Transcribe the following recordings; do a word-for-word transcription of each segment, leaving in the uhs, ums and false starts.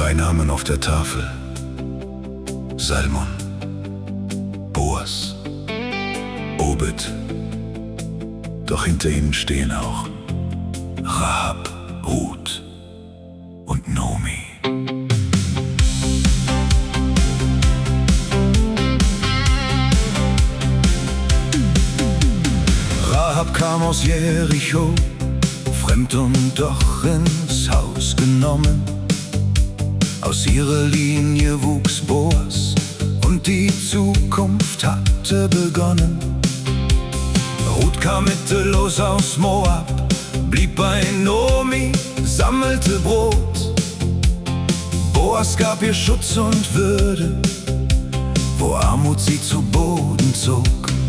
Drei Namen auf der Tafel: Salmon, Boas, Obed. Doch hinter ihnen stehen auch Rahab, Ruth und Nomi. Rahab kam aus Jericho, fremd und doch ins Haus genommen. Aus ihrer Linie wuchs Boas und die Zukunft hatte begonnen. Ruth kam mittellos aus Moab, blieb bei Nomi, sammelte Brot. Boas gab ihr Schutz und Würde, wo Armut sie zu Boden zog.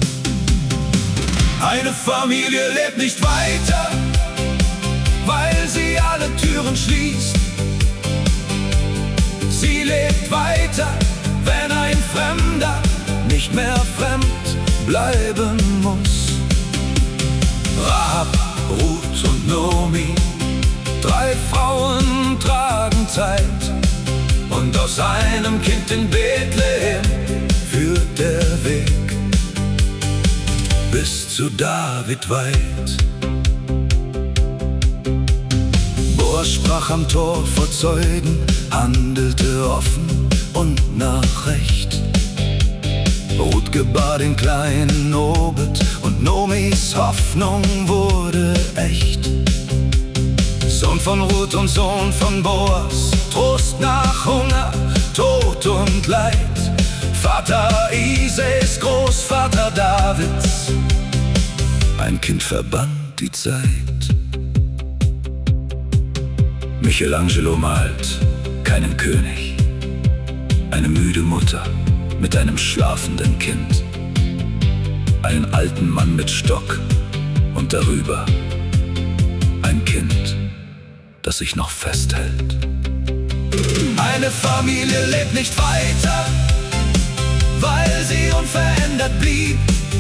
Eine Familie lebt nicht weiter, weil sie alle Türen schließt. Sie lebt weiter, wenn ein Fremder nicht mehr fremd bleiben muss. Rahab, Ruth und Nomi, drei Frauen tragen Zeit, und aus einem Kind in Bethlehem führt der Weg bis zu David weit. Boas sprach am Tor vor Zeugen, handelte offen und nach Recht. Ruth gebar den kleinen Obed, und Nomis Hoffnung wurde echt. Sohn von Ruth und Sohn von Boas, Trost nach Hunger, Tod und Leid. Vater Isees, Großvater Davids, ein Kind verband die Zeit. Michelangelo malt keinen König, eine müde Mutter mit einem schlafenden Kind, einen alten Mann mit Stock und darüber ein Kind, das sich noch festhält. Eine Familie lebt nicht weiter, weil sie unverändert blieb.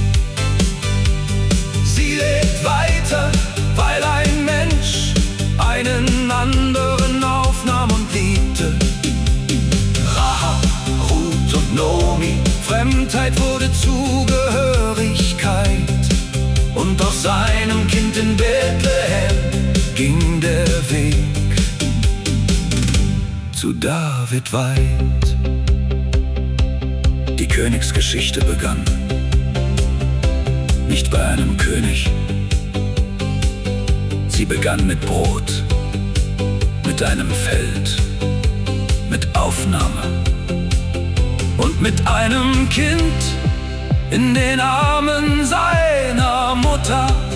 Sie lebt weiter, weil ein Mensch einen anderen aufnahm und liebte. Rahab, Ruth und Nomi, Fremdheit wurde Zugehörigkeit, und aus seinem Kind in Bethlehem ging der Weg zu David weit. Die Königsgeschichte begann nicht bei einem König. Sie begann mit Brot, mit einem Feld, mit Aufnahme und mit einem Kind in den Armen seiner Mutter.